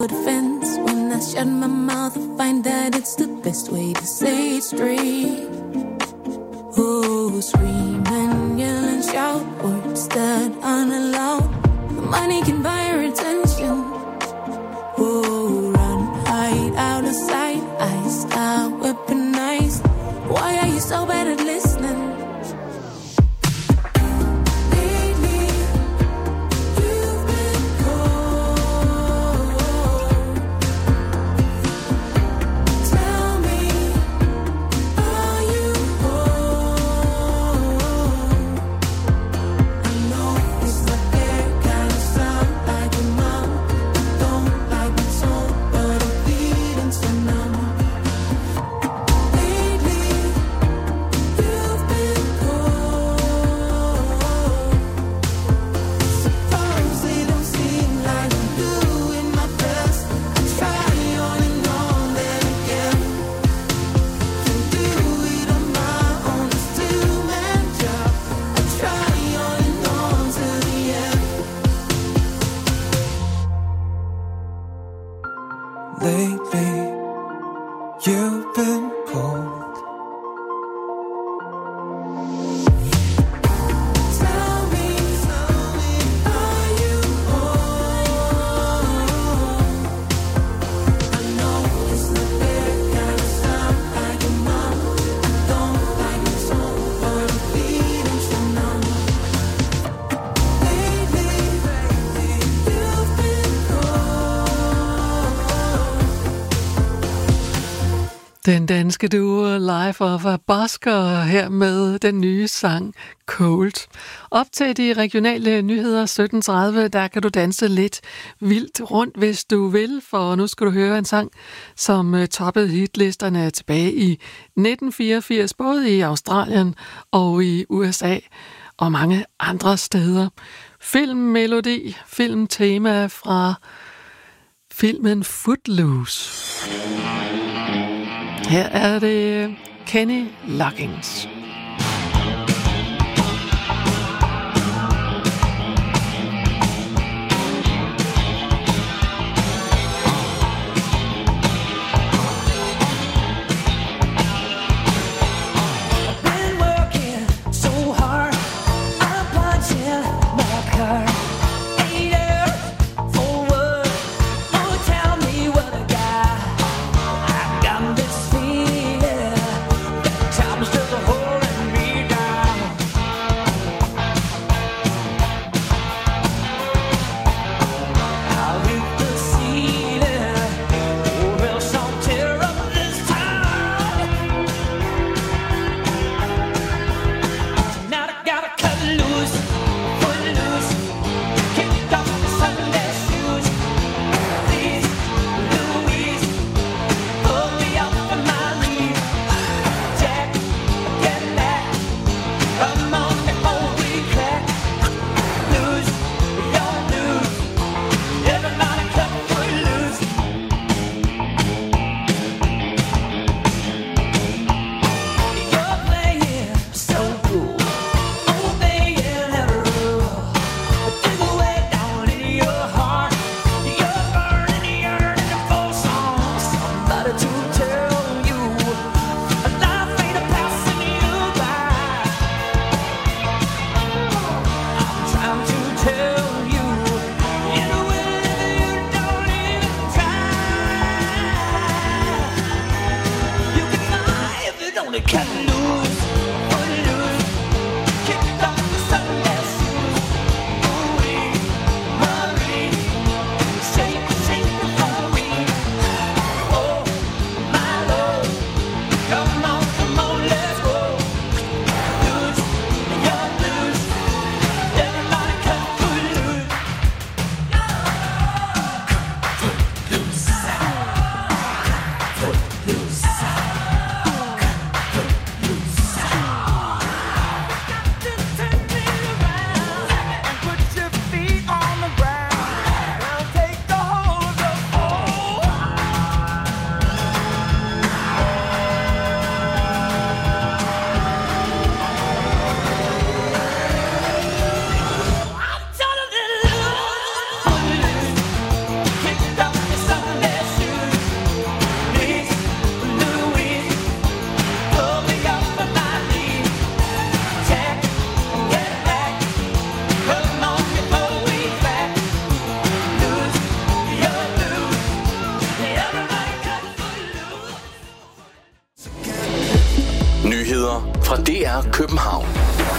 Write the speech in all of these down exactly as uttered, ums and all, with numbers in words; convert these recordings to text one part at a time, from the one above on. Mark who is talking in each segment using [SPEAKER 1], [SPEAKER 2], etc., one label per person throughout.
[SPEAKER 1] for defense. When I shut my mouth, I find that it's the best way to say it straight. Oh, scream and yell and shout words that aren't allowed. The money can buy your attention. Oh, run, hide out of sight. Eyes are weaponized. Why are you so bad at listening?
[SPEAKER 2] Den danske duo Life of a Busker her med den nye sang Cold. Op til de regionale nyheder sytten tredive, der kan du danse lidt vildt rundt, hvis du vil, for nu skal du høre en sang, som toppede hitlisterne tilbage i nitten fireogfirs, både i Australien og i U S A og mange andre steder. Filmmelodi, filmtema fra filmen Footloose. Her er det Kenny Loggins.
[SPEAKER 3] Hold fra D R København.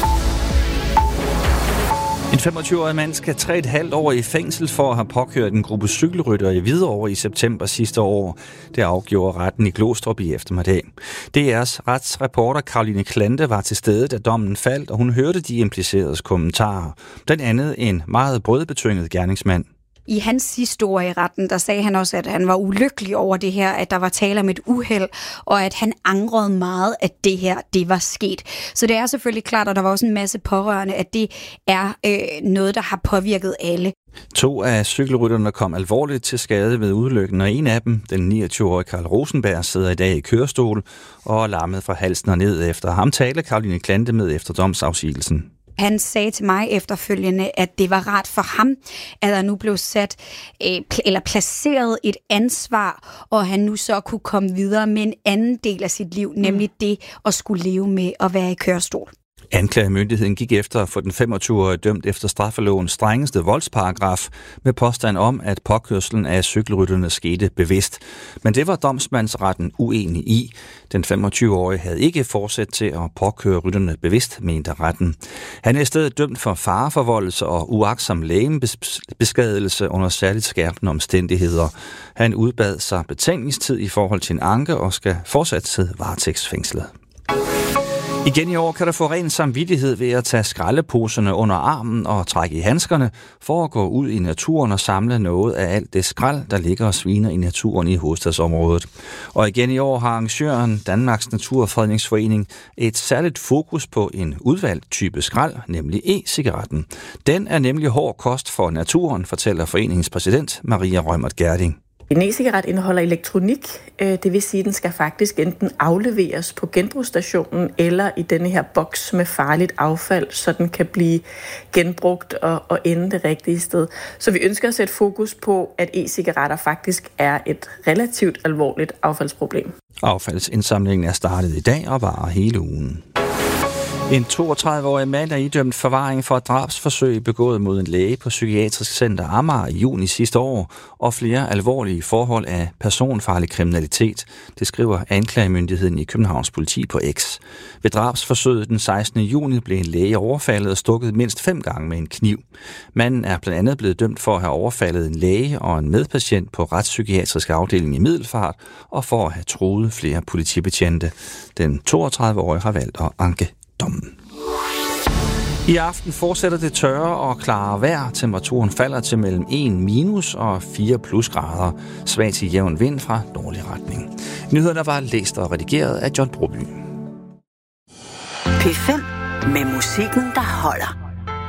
[SPEAKER 4] En femogtyve-årig mand skal tre et halvt år i fængsel for at have påkørt en gruppe cykelryttere i Hvidovre i september sidste år. Det afgjorde retten i Glostrup i eftermiddag. D R's retsreporter Caroline Klante var til stede, da dommen faldt, og hun hørte de impliceredes kommentarer. Blandt andet en meget brødbetynget gerningsmand.
[SPEAKER 5] I hans sidste ord i retten, der sagde han også, at han var ulykkelig over det her, at der var tale om et uheld, og at han angrede meget, at det her, det var sket. Så det er selvfølgelig klart, at der var også en masse pårørende, at det er øh, noget, der har påvirket alle.
[SPEAKER 4] To af cykelrytterne kom alvorligt til skade ved ulykken, og en af dem, den niogtyve-årige Karl Rosenberg, sidder i dag i kørestol og er lammet fra halsen og ned. Efter ham taler Caroline Klante med efter domsafsigelsen.
[SPEAKER 5] Han sagde til mig efterfølgende, at det var rart for ham, at der nu blev sat øh, eller placeret et ansvar, og han nu så kunne komme videre med en anden del af sit liv, nemlig det at skulle leve med at være i kørestol.
[SPEAKER 4] Anklagemyndigheden gik efter at få den femogtyve-årige dømt efter straffelovens strengeste voldsparagraf med påstand om, at påkørslen af cykelrytterne skete bevidst. Men det var domsmandsretten uenig i. Den femogtyve-årige havde ikke forsæt til at påkøre rytterne bevidst, mente retten. Han er i stedet dømt for fareforvoldelse og uagtsom legemsbeskadigelse under særligt skærpende omstændigheder. Han udbad sig betænkningstid i forhold til en anke og skal fortsat sidde varetægtsfængslet. Igen i år kan du få ren samvittighed ved at tage skraldeposerne under armen og trække i handskerne for at gå ud i naturen og samle noget af alt det skrald, der ligger og sviner i naturen i hovedstadsområdet. Og igen i år har arrangøren Danmarks Naturfredningsforening et særligt fokus på en udvalgt type skrald, nemlig e-cigaretten. Den er nemlig hård kost for naturen, fortæller foreningens præsident Maria Rømert Gerding.
[SPEAKER 6] En e-cigaret indeholder elektronik, det vil sige, at den skal faktisk enten afleveres på genbrugsstationen eller i denne her boks med farligt affald, så den kan blive genbrugt og, og ende det rigtige sted. Så vi ønsker at sætte fokus på, at e-cigaretter faktisk er et relativt alvorligt affaldsproblem.
[SPEAKER 4] Affaldsindsamlingen er startet i dag og varer hele ugen. En toogtredive-årig mand er idømt forvaring for et drabsforsøg begået mod en læge på Psykiatrisk Center Amager i juni sidste år, og flere alvorlige forhold af personfarlig kriminalitet. Det skriver anklagemyndigheden i Københavns Politi på X. Ved drabsforsøget den sekstende juni blev en læge overfaldet og stukket mindst fem gange med en kniv. Manden er blandt andet blevet dømt for at have overfaldet en læge og en medpatient på retspsykiatrisk afdeling i Middelfart, og for at have truet flere politibetjente. Den toogtredive-årige har valgt at anke dommen. I aften fortsætter det tørre og klare vejr. Temperaturen falder til mellem en minus og fire plus grader. Svag til jævn vind fra nordlig retning. Nyhederne var læst og redigeret af John Broby.
[SPEAKER 7] P fem med musikken, der holder.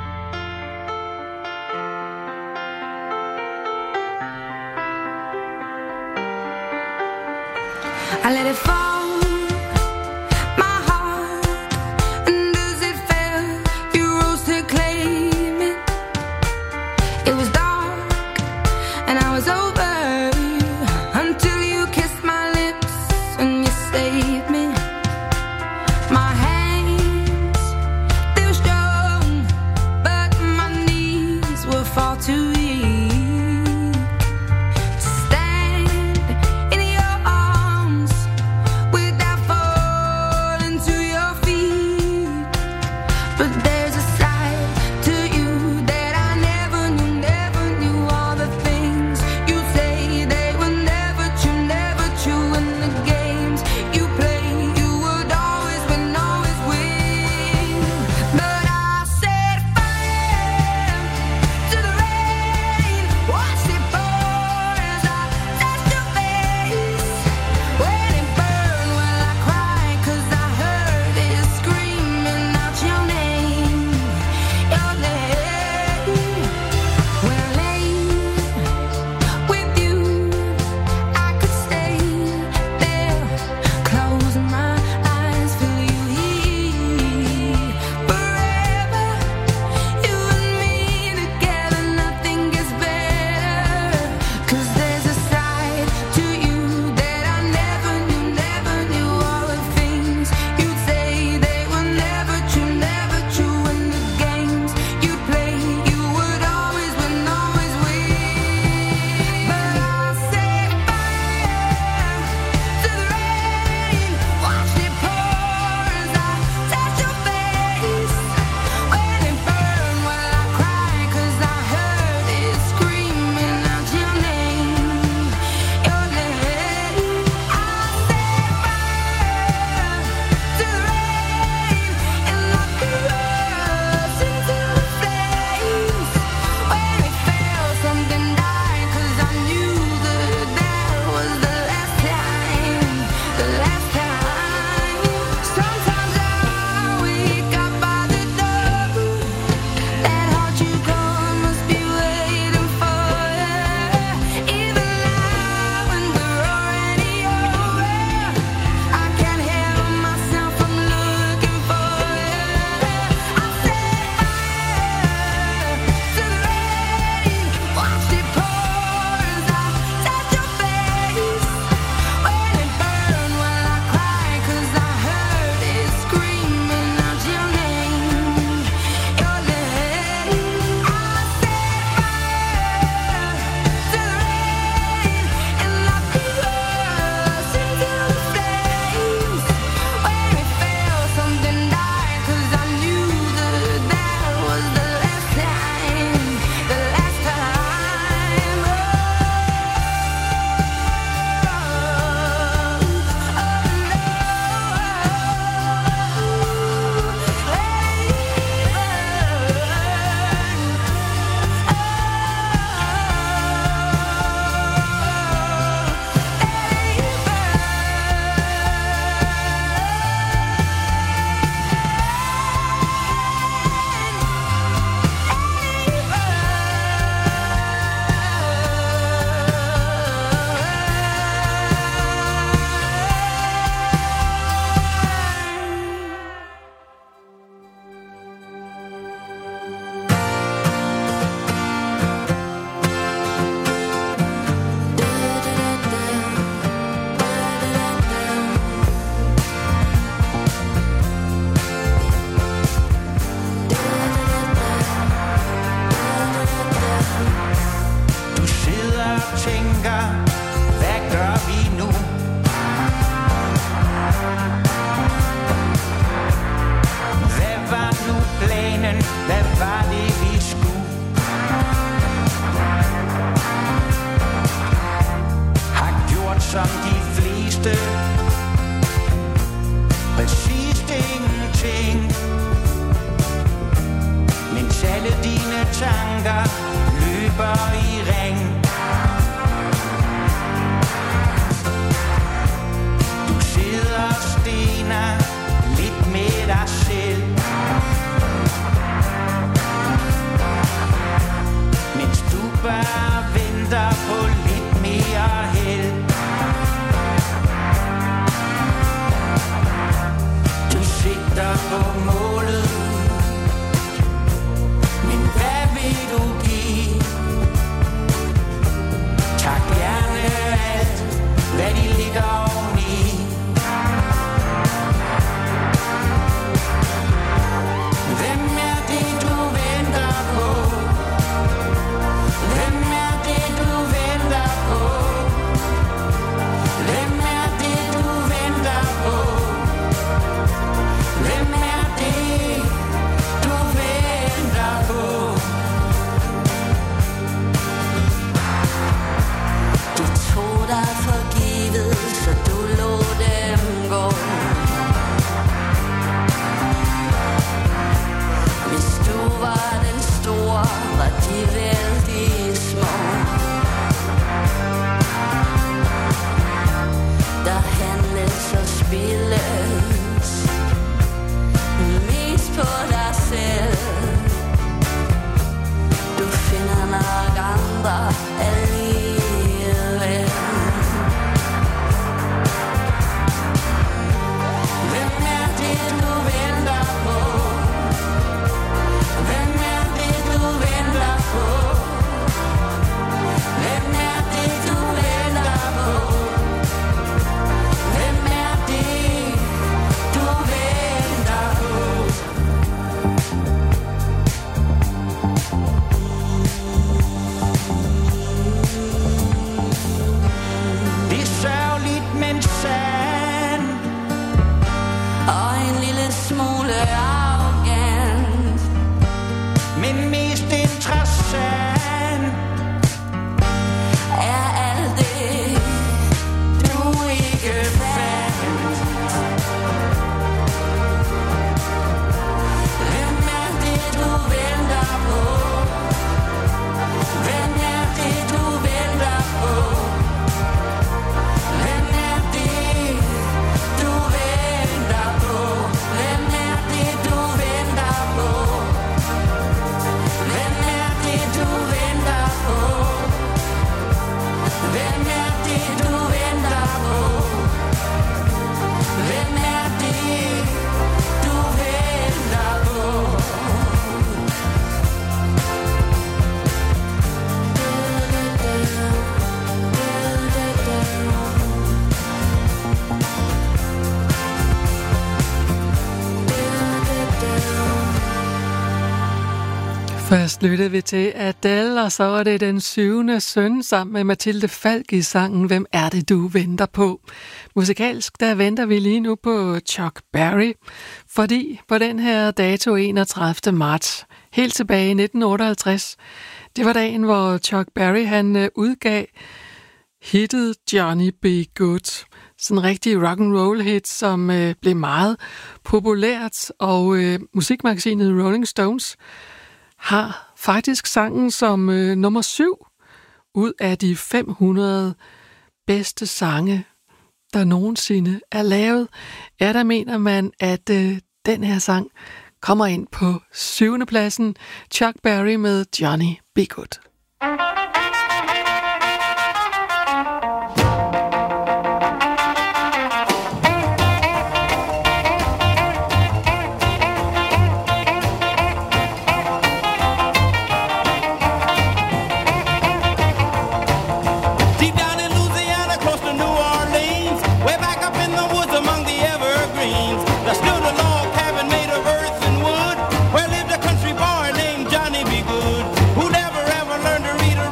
[SPEAKER 1] I let it fall.
[SPEAKER 3] tanker løber i ring. Du sidder og stener lidt med dig selv, mens du bare venter på lidt mere held. Du sigter på målet, men hvad vil du give? Tak gerne alt, hvad de ligger oveni. Hvem er det, du venter på? Hvem er det, du venter på? Hvem er det, du venter på? Hvem er det, du venter på? Du tog dig for givet, så du lod dem gå. Hvis du var den store, var de vældig små. Der handles og spilles mest på dig selv. Du finder nok andre alligevel. Hvem er det, du venter på? Hvem er det, du venter på? Hvem er det, du venter på? Hvem er det, du venter på? Det er sørgeligt, men sandt, og en lille smule arrogant, men mest interessant er alt det, du ikke fandt. Hvem er det, du venter på? Hvem er det, du venter på? Hvem er det, du venter på? Hvem er det, du venter på? Hvem er det, du venter på? Hvem er det, du venter på? Hvem er det, du venter på?
[SPEAKER 2] Først lyttede vi til Adele, og så var det den syvende søn sammen med Mathilde Falk i sangen Hvem er det, du venter på? Musikalsk, der venter vi lige nu på Chuck Berry, fordi på den her dato enogtredivte marts, helt tilbage i nitten otteoghalvtreds, det var dagen, hvor Chuck Berry han udgav hittet Johnny B. Good. Sådan en rigtig rock'n'roll hit, som øh, blev meget populært, og øh, musikmagasinet Rolling Stones har faktisk sangen som øh, nummer syv ud af de fem hundrede bedste sange, der nogensinde er lavet. Ja, der mener man, at øh, den her sang kommer ind på syvende pladsen. Chuck Berry med Johnny B. Good.
[SPEAKER 8] Who never ever learned to read or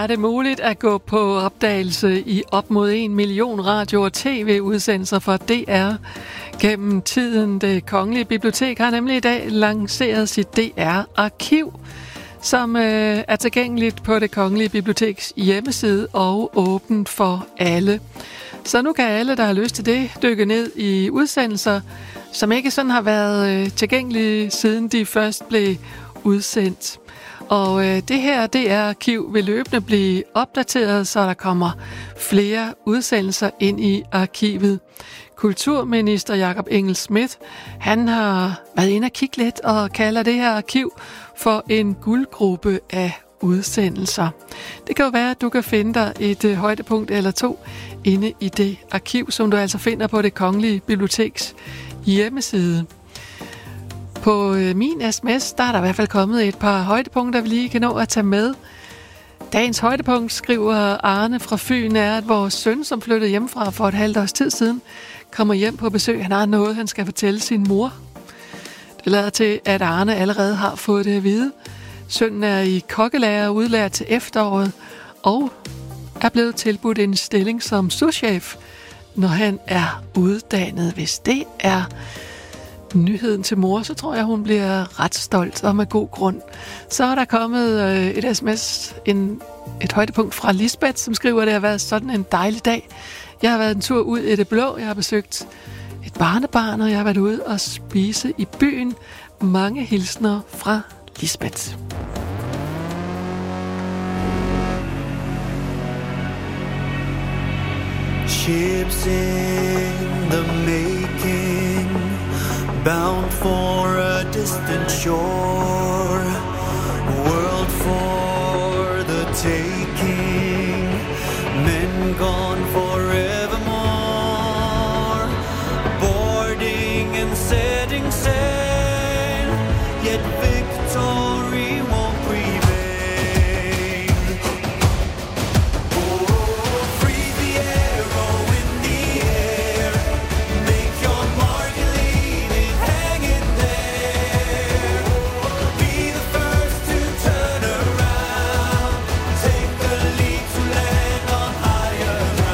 [SPEAKER 2] er det muligt at gå på opdagelse i op mod en million radio- og tv-udsendelser fra D R gennem tiden. Det Kongelige Bibliotek har nemlig i dag lanceret sit D R-arkiv, som øh, er tilgængeligt på Det Kongelige Biblioteks hjemmeside og åbent for alle. Så nu kan alle, der har lyst til det, dykke ned i udsendelser, som ikke sådan har været øh, tilgængelige, siden de først blev udsendt. Og øh, det her D R-arkiv vil løbende blive opdateret, så der kommer flere udsendelser ind i arkivet. Kulturminister Jakob Engel-Schmidt, han har været inde og kigge lidt og kalder det her arkiv for en guldgruppe af udsendelser. Det kan jo være, at du kan finde dig et øh, højdepunkt eller to inde i det arkiv, som du altså finder på Det Kongelige Biblioteks hjemmeside. På øh, min sms, der er der i hvert fald kommet et par højdepunkter, vi lige kan nå at tage med. Dagens højdepunkt, skriver Arne fra Fyn, er, at vores søn, som flyttede hjemmefra for et halvt års tid siden, kommer hjem på besøg. Han har noget, han skal fortælle sin mor. Det lader til, at Arne allerede har fået det at vide. Sønnen er i kokkelærer og udlært til efteråret, og er blevet tilbudt en stilling som souschef, når han er uddannet. Hvis det er nyheden til mor, så tror jeg, hun bliver ret stolt, og med god grund. Så er der kommet øh, et sms, en, et højdepunkt fra Lisbeth, som skriver, at det har været sådan en dejlig dag. Jeg har været en tur ud i det blå, jeg har besøgt et barnebarn, og jeg har været ude og spise i byen. Mange hilsner fra Lisbeth.
[SPEAKER 8] Ships in the making, bound for a distant shore, world for the taking, men gone forevermore, boarding and setting sail, yet victory won't prevail. Oh, free the arrow in the air, make your mark and lead it, hang it there. Be the first to turn around, take the lead to land on higher ground.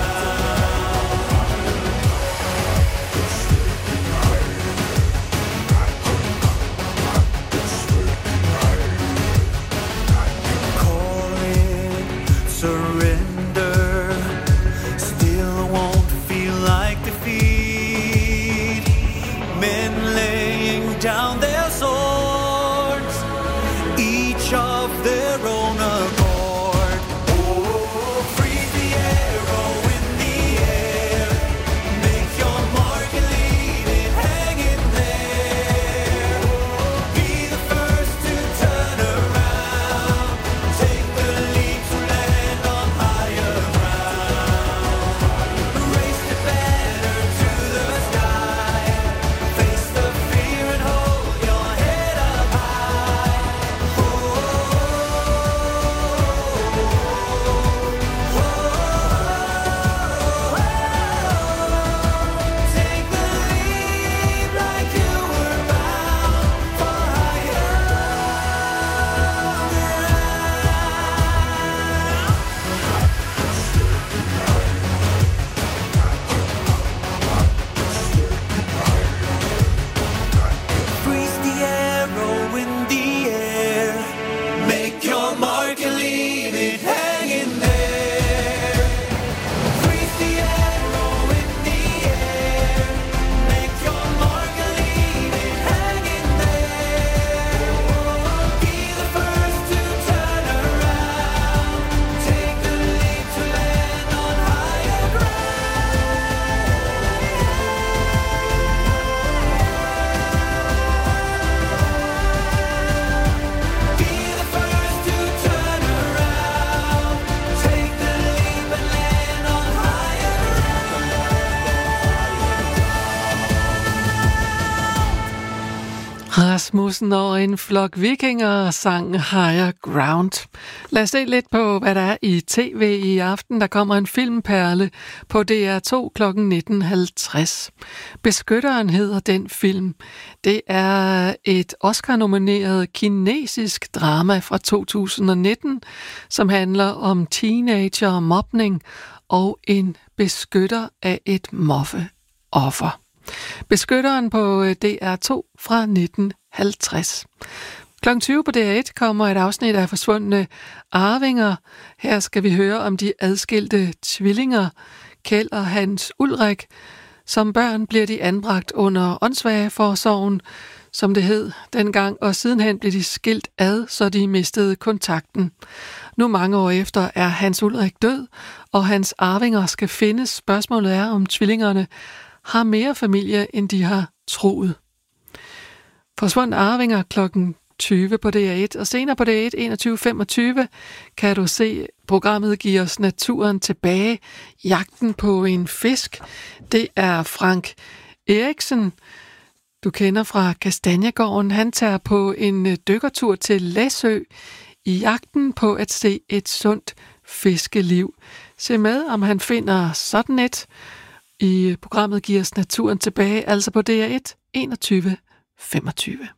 [SPEAKER 2] Rasmussen og en flok vikinger sang Higher Ground. Lad os se lidt på, hvad der er i tv i aften. Der kommer en filmperle på D R to klokken nitten halvtreds. Beskytteren hedder den film. Det er et Oscar-nomineret kinesisk drama fra to tusind nitten, som handler om teenager, mobning og en beskytter af et moffeoffer. Beskytteren på D R to fra nitten halvtreds. klokken tyve på D R et kommer et afsnit af Forsvundne arvinger. Her skal vi høre om de adskilte tvillinger, Kjeld og Hans Ulrik. Som børn bliver de anbragt under åndssvageforsorgen, som det hed dengang, og sidenhen blev de skilt ad, så de mistede kontakten. Nu mange år efter er Hans Ulrik død, og hans arvinger skal findes. Spørgsmålet er, om tvillingerne har mere familie, end de har troet. Forsvundne arvinger klokken tyve på D R et, og senere på D R et enogtyve femogtyve kan du se programmet Giv os naturen tilbage, jagten på en fisk. Det er Frank Eriksen, du kender fra Kastanjegården. Han tager på en dykkertur til Læsø i jagten på at se et sundt fiskeliv. Se med, om han finder sådan et i programmet Giv os naturen tilbage, altså på D R et enogtyve femogtyve.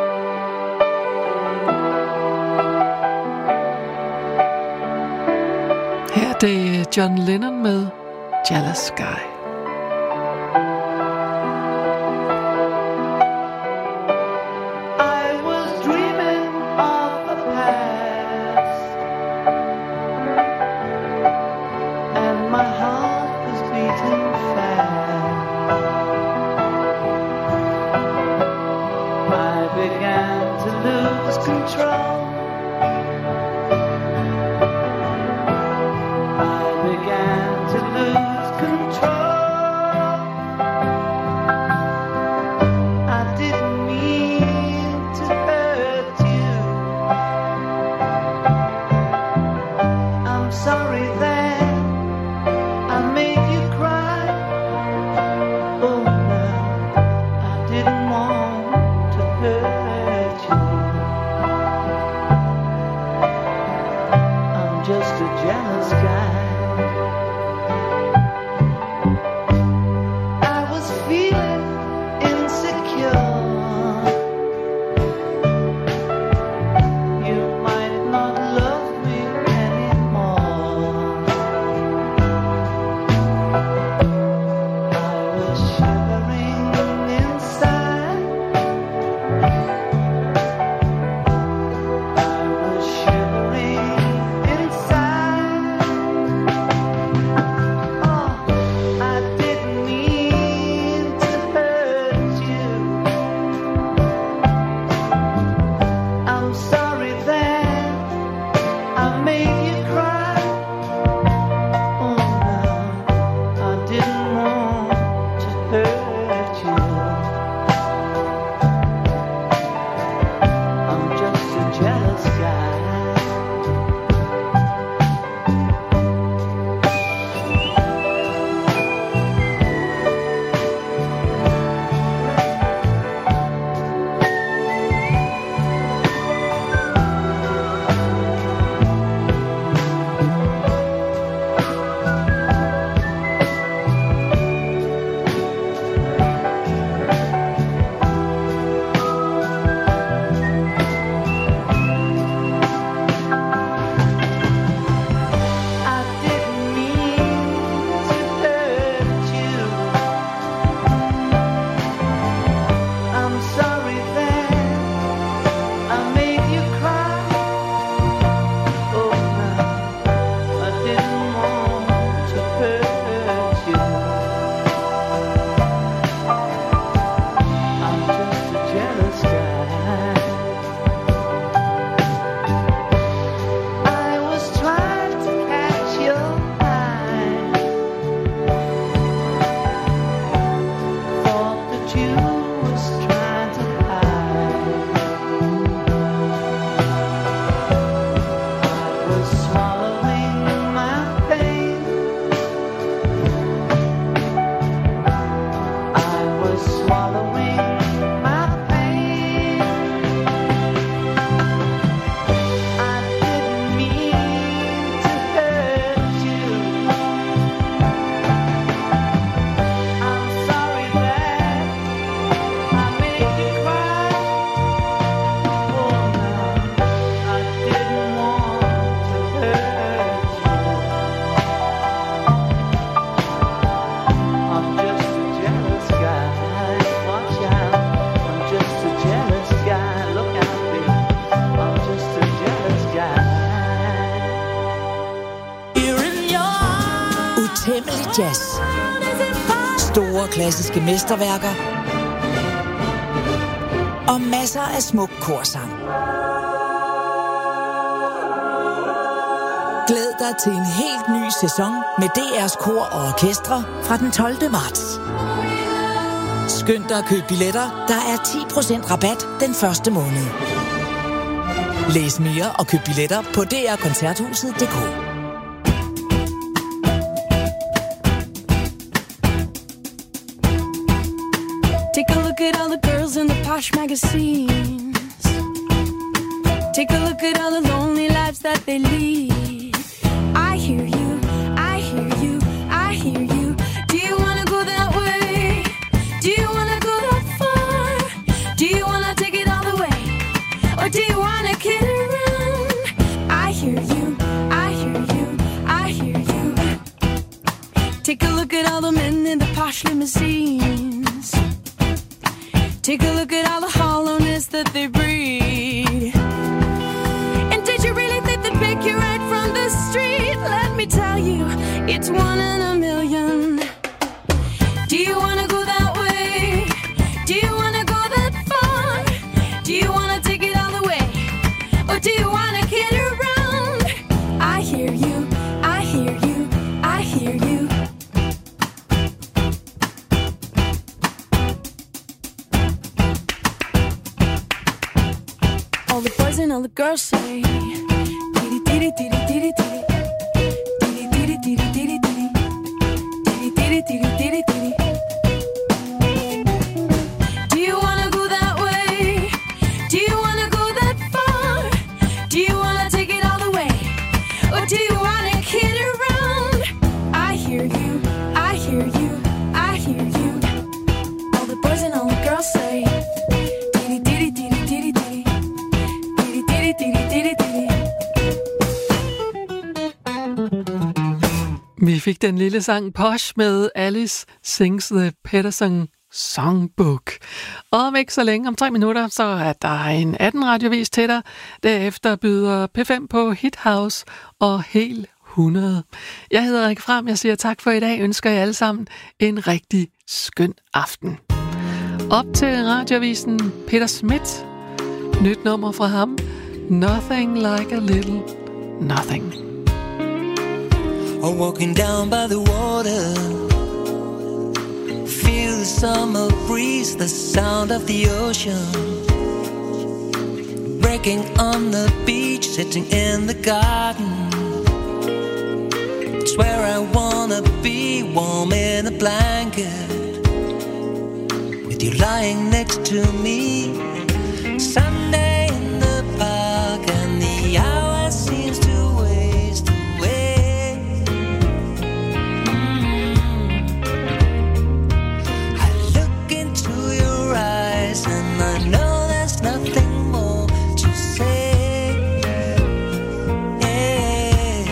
[SPEAKER 2] Her er det John Lennon med Jealous Sky.
[SPEAKER 3] I was dreaming of the past, and my heart was beating fast. I began to lose control. I began to lose control. I didn't mean to hurt you. I'm sorry that I made you cry. Oh no, I didn't want to hurt you.
[SPEAKER 9] jazz. Store klassiske mesterværker og masser af smuk korsang. Glæd dig til en helt ny sæson med D R's kor og orkestre fra den tolvte marts. Skynd dig at købe billetter. Der er ti procent rabat den første måned. Læs mere og køb billetter på d r koncerthuset punktum d k.
[SPEAKER 1] Take a look at all the girls in the posh magazines. Take a look at all the lonely lives that they lead. I hear you, I hear you, I hear you. Do you wanna go that way? Do you wanna go that far? Do you wanna take it all the way? Or do you wanna kid around? I hear you, I hear you, I hear you. Take a look at all the men in the posh limousines. Take a look at all the hollowness that they breed. And did you really think they'd pick you right from the street? Let me tell you, it's one in a million. Do you wanna go that way? Do you wanna go that far? Do you wanna take it all the way? Or do you wanna kid around? I hear you, I hear you, I hear you. All the boys and all the girls say diddy diddy diddy diddy diddy diddy diddy diddy diddy diddy diddy diddy diddy diddy. Do you wanna go that way? Do you wanna go that far? Do you wanna take it all the way? Or do you wanna kid around? I hear you, I hear you, I hear you. All the boys and all the girls say diddy diddy diddy diddy diddy.
[SPEAKER 2] Vi fik den lille sang Posh med Alice Sings the Peterson Songbook. Og om ikke så længe, om tre minutter, så er der en atten radiovis til dig. Derefter byder P fem på Hit House og Hel hundrede. Jeg hedder Rikke Fram, jeg siger tak for i dag. Ønsker jer alle sammen en rigtig skøn aften. Op til radiovisen Peter Smith. Nyt nummer fra ham. Nothing like a little nothing.
[SPEAKER 8] Or walking down by the water, feel the summer breeze, the sound of the ocean, breaking on the beach, sitting in the garden. It's where I wanna be, warm in a blanket, with you lying next to me. Sunday in the park and the hour seems to waste away. Mm. I look into your eyes and I know there's nothing more to say. Yeah.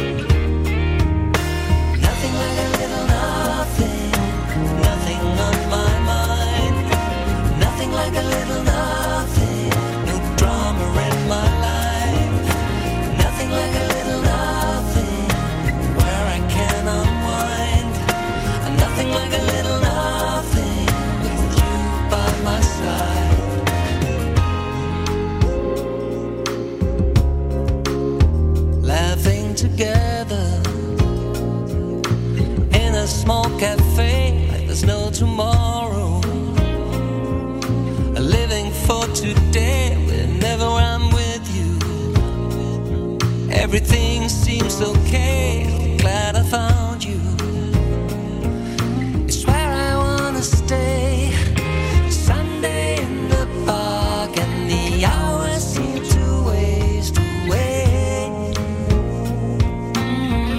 [SPEAKER 8] Nothing like a little nothing, nothing on my mind. Nothing like a little nothing, no drama in my life. Nothing like a little nothing, where I can unwind. And nothing like a little nothing, with you by my side. Laughing together in a small cafe like there's no tomorrow. Living for today, whenever I'm with you, everything seems okay. I'm glad I found you. It's where I wanna stay. Sunday in the park and the hours seem to waste away. Mm.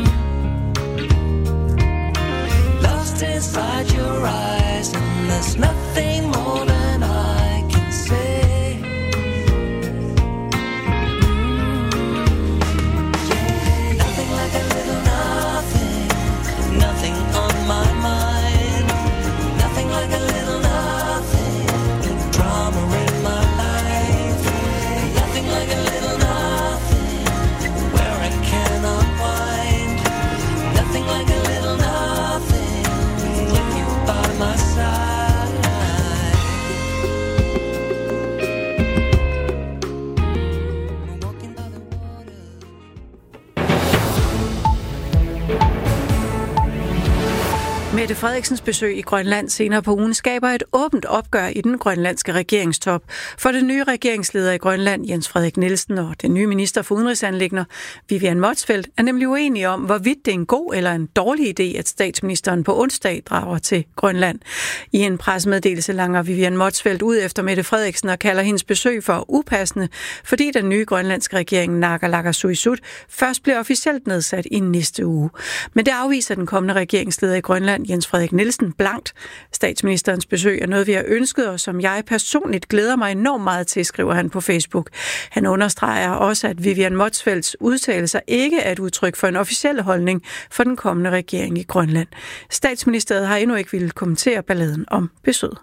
[SPEAKER 8] Lost inside your eyes, and there's nothing more than I can say. Mm. Yeah. Nothing like a little nothing, my side.
[SPEAKER 10] Mette Frederiksens besøg i Grønland senere på ugen skaber et åbent opgør i den grønlandske regeringstop. For den nye regeringsleder i Grønland, Jens Frederik Nielsen, og den nye minister for udenrigsanliggender, Vivian Motzfeldt, er nemlig uenige om, hvorvidt det er en god eller en dårlig idé, at statsministeren på onsdag drager til Grønland. I en pressemeddelelse langer Vivian Motzfeldt ud efter Mette Frederiksen og kalder hendes besøg for upassende, fordi den nye grønlandske regering, Naalakkersuisut, først bliver officielt nedsat i næste uge. Men det afviser den kommende regeringsleder i Grønland, Jens Frederik Nielsen, blankt. Statsministerens besøg er noget, vi har ønsket, og som jeg personligt glæder mig enormt meget til, skriver han på Facebook. Han understreger også, at Vivian Motzfeldts udtalelser ikke er et udtryk for en officiel holdning for den kommende regering i Grønland. Statsministeriet har endnu ikke ville kommentere balladen om besøget.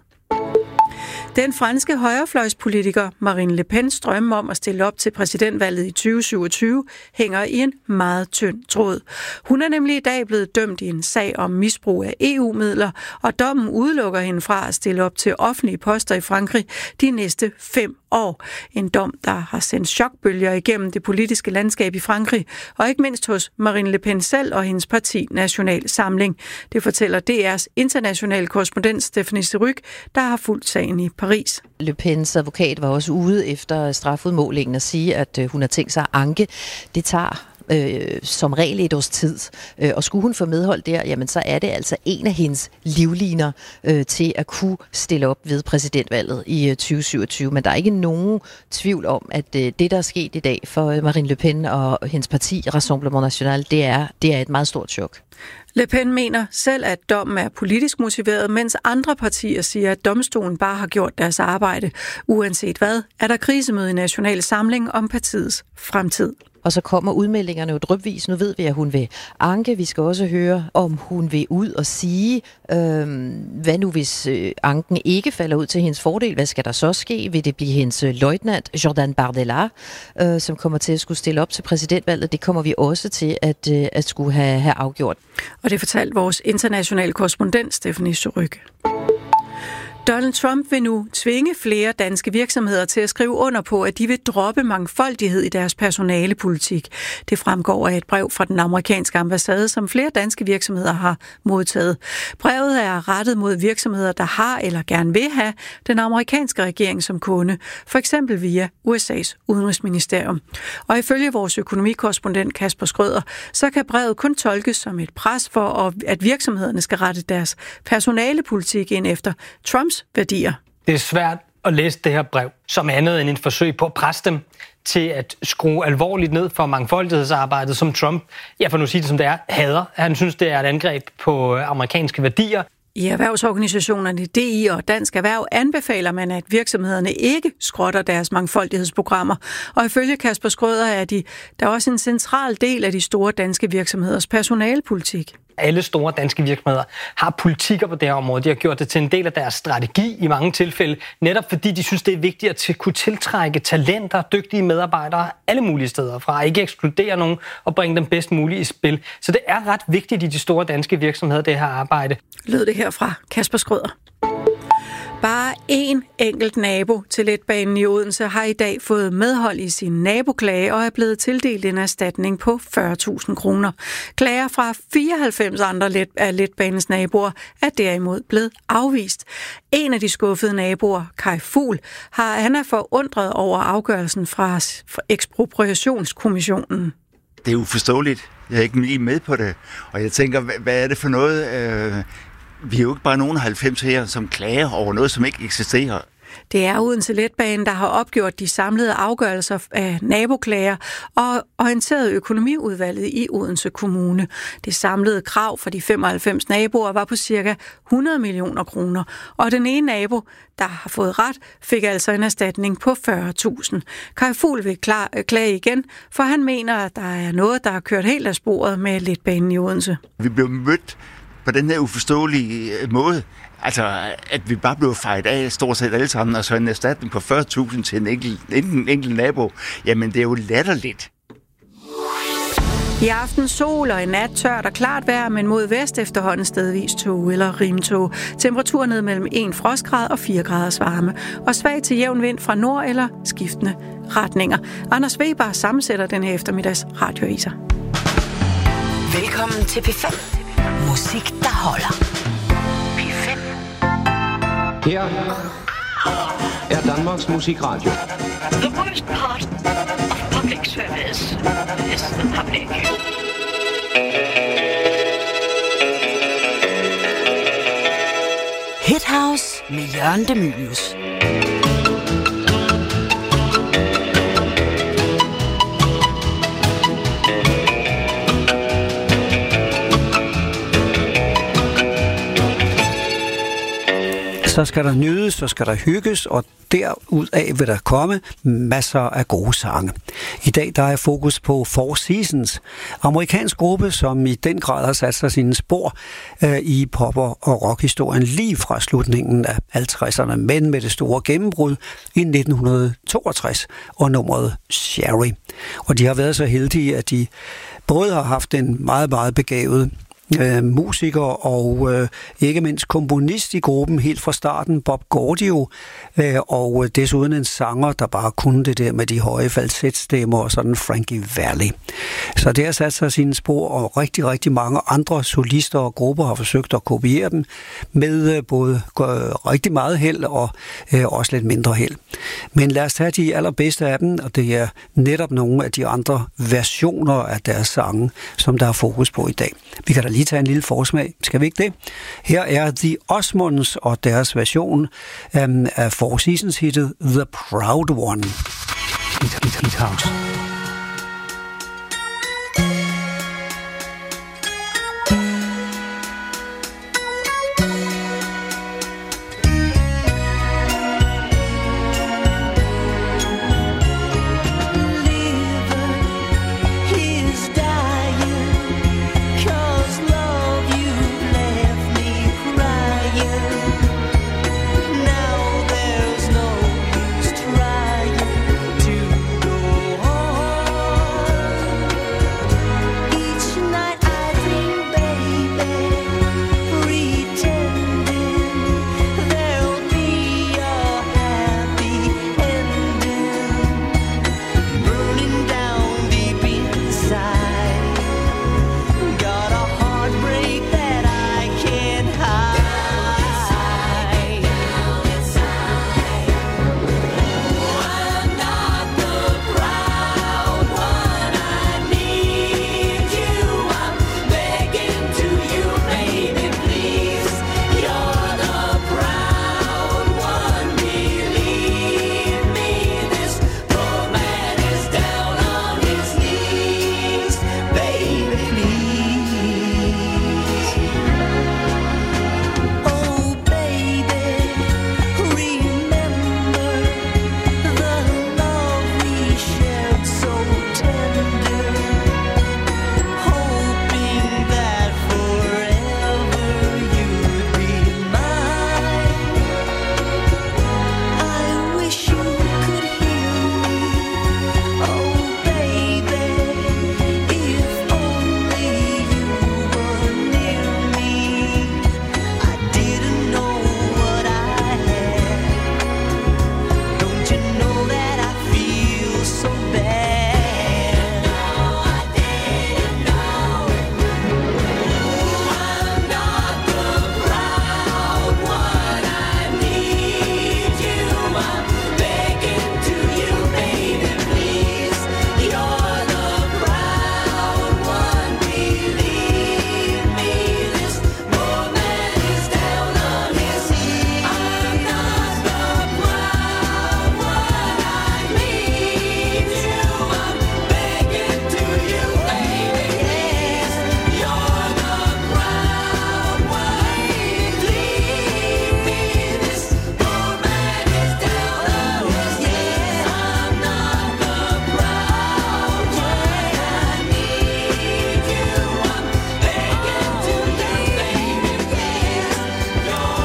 [SPEAKER 10] Den franske højrefløjspolitiker Marine Le Pens drømme om at stille op til præsidentvalget i tyve syvogtyve hænger i en meget tynd tråd. Hun er nemlig i dag blevet dømt i en sag om misbrug af E U-midler, og dommen udelukker hende fra at stille op til offentlige poster i Frankrig de næste fem år. En dom, der har sendt chokbølger igennem det politiske landskab i Frankrig, og ikke mindst hos Marine Le Pen selv og hendes parti National Samling. Det fortæller D R's internationale korrespondent Stephanie Seryk, der har fulgt sagen i Paris.
[SPEAKER 11] Le Pens advokat var også ude efter strafudmålingen at sige, at hun har tænkt sig at anke. Det tager øh, som regel et års tid. Øh, og skulle hun få medhold der, jamen så er det altså en af hendes livliner øh, til at kunne stille op ved præsidentvalget i øh, tyve syvogtyve. Men der er ikke nogen tvivl om, at øh, det, der er sket i dag for øh, Marine Le Pen og hendes parti, Rassemblement National, det er, det er et meget stort chok.
[SPEAKER 10] Le Pen mener selv, at dommen er politisk motiveret, mens andre partier siger, at domstolen bare har gjort deres arbejde. Uanset hvad, er der krisemøde i National Samling om partiets fremtid.
[SPEAKER 11] Og så kommer udmeldingerne jo drypvis. Nu ved vi, at hun vil anke. Vi skal også høre, om hun vil ud og sige, øh, hvad nu hvis øh, anken ikke falder ud til hendes fordel? Hvad skal der så ske? Vil det blive hendes løjtnant, Jordan Bardella, øh, som kommer til at skulle stille op til præsidentvalget? Det kommer vi også til at, øh, at skulle have, have afgjort.
[SPEAKER 10] Og det fortalte vores internationale korrespondent, Stephanie Seryk. Donald Trump vil nu tvinge flere danske virksomheder til at skrive under på, at de vil droppe mangfoldighed i deres personalepolitik. Det fremgår af et brev fra den amerikanske ambassade, som flere danske virksomheder har modtaget. Brevet er rettet mod virksomheder, der har eller gerne vil have den amerikanske regering som kunde, for eksempel via U S A's udenrigsministerium. Og ifølge vores økonomikorrespondent Kasper Skrøder, så kan brevet kun tolkes som et pres for, at virksomhederne skal rette deres personalepolitik ind efter Trumps værdier.
[SPEAKER 12] Det er svært at læse det her brev som andet end et forsøg på at presse dem til at skrue alvorligt ned for mangfoldighedsarbejdet, som Trump, ja for nu sige det som det er, hader. Han synes, det er et angreb på amerikanske værdier.
[SPEAKER 10] I erhvervsorganisationerne D I og Dansk Erhverv anbefaler man, at virksomhederne ikke skrotter deres mangfoldighedsprogrammer. Og ifølge Kasper Skrøder er de der er også en central del af de store danske virksomheders personalepolitik.
[SPEAKER 12] Alle store danske virksomheder har politikker på det her område. De har gjort det til en del af deres strategi i mange tilfælde, netop fordi de synes, det er vigtigt at kunne tiltrække talenter, dygtige medarbejdere alle mulige steder fra, ikke ekskludere nogen og bringe dem bedst muligt i spil. Så det er ret vigtigt i de store danske virksomheder, det her arbejde.
[SPEAKER 10] Lød det her fra Kasper Skrøder. Bare én enkelt nabo til letbanen i Odense har i dag fået medhold i sin naboklage og er blevet tildelt en erstatning på fyrre tusind kroner. Klager fra fireoghalvfems andre let, af letbanens naboer er derimod blevet afvist. En af de skuffede naboer, Kai Fugl, har han er forundret over afgørelsen fra ekspropriationskommissionen.
[SPEAKER 13] Det er uforståeligt. Jeg er ikke lige med på det. Og jeg tænker, hvad er det for noget... Øh Vi er jo ikke bare nogen halvfems her, som klager over noget, som ikke eksisterer.
[SPEAKER 10] Det er Odense Letbane, der har opgjort de samlede afgørelser af naboklager og orienteret økonomiudvalget i Odense Kommune. Det samlede krav for de femoghalvfems naboer var på cirka hundrede millioner kroner, og den ene nabo, der har fået ret, fik altså en erstatning på fyrre tusind. Kai Fugl vil klar, klage igen, for han mener, at der er noget, der har kørt helt af sporet med Letbanen i Odense.
[SPEAKER 13] Vi blev mødt på den her uforståelige måde. Altså, at vi bare blev fejret af stort set alle sammen, og så en erstatning på fyrre tusind til en enkelt, en enkelt nabo. Jamen, det er jo latterligt.
[SPEAKER 10] I aften sol og i nat tørt og klart vejr, men mod vest efterhånden stedvis tog eller rimtog. Temperatur ned mellem en frostgrad og fire graders varme. Og svag til jævn vind fra nord eller skiftende retninger. Anders Weber sammensætter den her eftermiddags radioaviser.
[SPEAKER 7] Velkommen til P fem. Musik, der holder. P fem.
[SPEAKER 14] Her er Danmarks Musikradio.
[SPEAKER 15] The worst part of public service is the public.
[SPEAKER 7] Hit House med Jørgen de Mylius.
[SPEAKER 16] Så skal der nydes, så skal der hygges, og derudaf vil der komme masser af gode sange. I dag der er fokus på Four Seasons, amerikansk gruppe, som i den grad har sat sig sine spor øh, i pop- og rockhistorien lige fra slutningen af halvtredserne, men med det store gennembrud i nitten toogtres og nummeret Sherry. Og de har været så heldige, at de både har haft en meget, meget begavet Øh, musiker og øh, ikke mindst komponist i gruppen helt fra starten, Bob Gaudio, øh, og desuden en sanger, der bare kunne det der med de høje falsetstemmer og sådan Frankie Valli. Så det har sat sig sine spor, og rigtig, rigtig mange andre solister og grupper har forsøgt at kopiere dem med øh, både øh, rigtig meget held og øh, også lidt mindre held. Men lad os tage de allerbedste af dem, og det er netop nogle af de andre versioner af deres sange, som der er fokus på i dag. Vi kan da lige tage en lille forsmag. Skal vi ikke det? Her er The Osmonds og deres version um, af Four Seasons hittet The Proud One. Hit, hit, hit house.
[SPEAKER 3] Now there's no use trying to go on.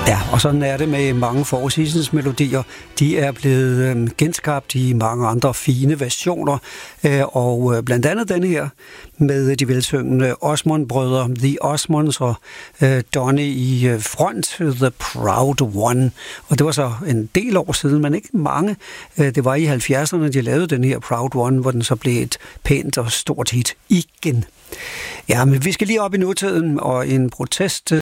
[SPEAKER 16] Ja, og sådan er det med mange Four Seasons melodier. De er blevet øh, genskabt i mange andre fine versioner, øh, og øh, blandt andet denne her med de velsyngende Osmond-brødre, The Osmonds og øh, Donny i øh, front, The Proud One. Og det var så en del år siden, men ikke mange. Øh, det var i halvfjerdserne, de lavede den her Proud One, hvor den så blev et pænt og stort hit igen. Ja, men vi skal lige op i nutiden, og en protest